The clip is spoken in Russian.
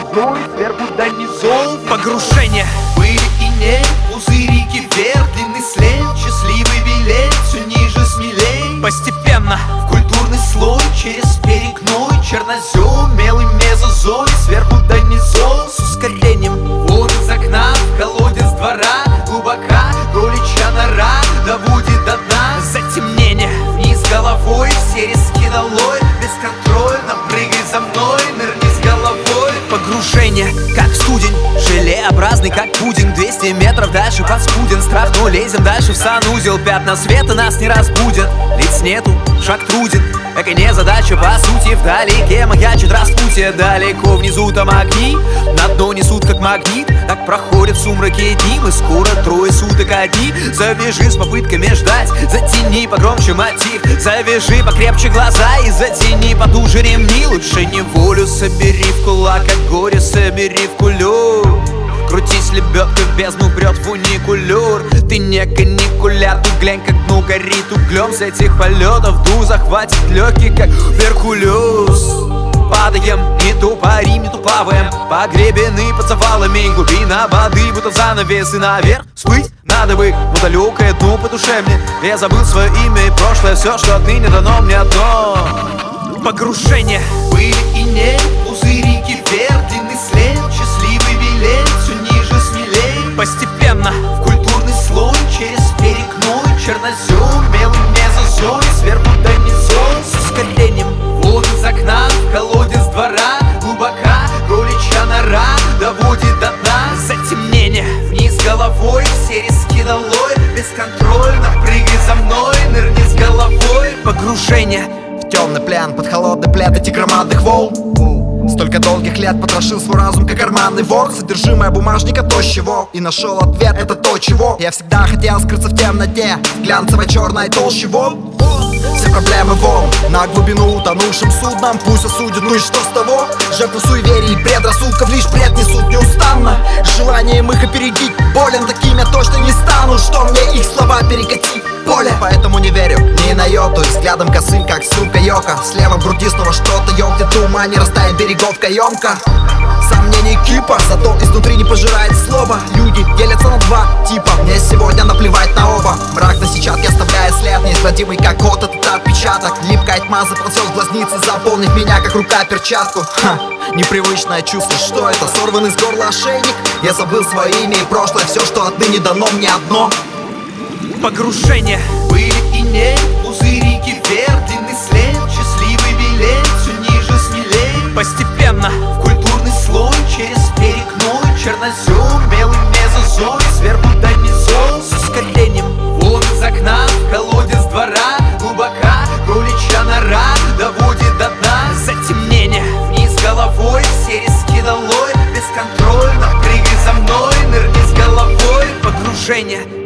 зой, сверху донизу. Погружение. Были и нет, пузырики вверх, длинный след, счастливый билет, все ниже, смелей. Постепенно В культурный слой, через перекной, чернозем, мелый мезозой, сверху донизу. с ускорением. Вон из окна, в колодец двора, глубока кроличья нора, доводит до дна. Затемнение. Вниз головой, все риски долой, бесконтрольно прыгай за мной, нырни с головой. Погружение, как студень, желеобразный, как пудинг. 200 метров дальше под спуден, страх, но лезем дальше в санузел. Пятна света нас не разбудят, лиц нету, шаг труден. Эка не задача, по сути, вдалеке маячит распутье. Далеко внизу там огни, на дно несут как магнит. Так проходят в сумраке дни, мы скоро трое суток одни. Завяжи с попытками ждать, затяни погромче мотив. Завяжи покрепче глаза и затяни потуже ремни. Лучше неволю собери в кулак, а горе собери в кулю. Крутись, лебедка в бездну брет в уникулер. Ты не каникуляр, тут глянь, как дно горит углем. С этих полетов дух захватит легкий, как Геркулес. Падаем, не то парим, не то плаваем, погребены под завалами. Глубина воды, будто занавес, и наверх всплыть надо бы, но далекое дно по душе мне. Я забыл свое имя и прошлое, все, что отныне дано мне одно. Погружение. Были и нет, пузырики вверх, длинный след, счастливый билет, все ниже, смелей. Постепенно В культурный слой, через перекной, чернозем, мелый мезозой, сверху донизу. с ускорением. Вон из окна, в колодец двора, глубока кроличья нора, доводит до дна. Затемнение. Вниз головой, все риски долой, бесконтрольно прыгай за мной, нырни с головой. Погружение. В темный плян, под холодный плед этих громадных волн. Столько долгих лет потрошил свой разум, как карманный вор. Содержимое бумажника то, с чего и нашел ответ, это то, чего я всегда хотел скрыться в темноте, в глянцевой черной толще волн. Все проблемы вон, на глубину утонувшим судном. Пусть осудят, ну и что с того? Жертвы суеверий и предрассудков лишь бред несут неустанно. Желанием их опередить, болен таким я точно не стану. Что мне их слова перекатить поле? Поэтому не верю ни на йоту, взглядом косым, как ссылка йока. Слева в груди снова что-то ёкнет, ума не растает берегов каемка. Сомнений кипа, зато изнутри не пожирает слово. Люди делятся на два типа, мне сегодня наплевать на оба. Мрак на сетчатке оставляет след, неизгладимый как кот этот отпечаток. Липкая тьма заползет в глазницы, заполнив меня как рука перчатку. Ха, непривычное чувство, что это? Сорванный с горла ошейник. Я забыл свое имя и прошлое, все, что отныне дано мне одно. Погружение. Были и нет, пузырики вверх, длинный след, счастливый билет, все ниже, смелей. Постепенно В культурный слой, через перекной, чернозем, мелый мезозой, сверху донизу. с ускорением. Вон из окна, в колодец двора, глубока кроличья нора, доводит до дна. Затемнение. Вниз головой, все риски долой, бесконтрольно прыгай за мной, нырни с головой. Погружение.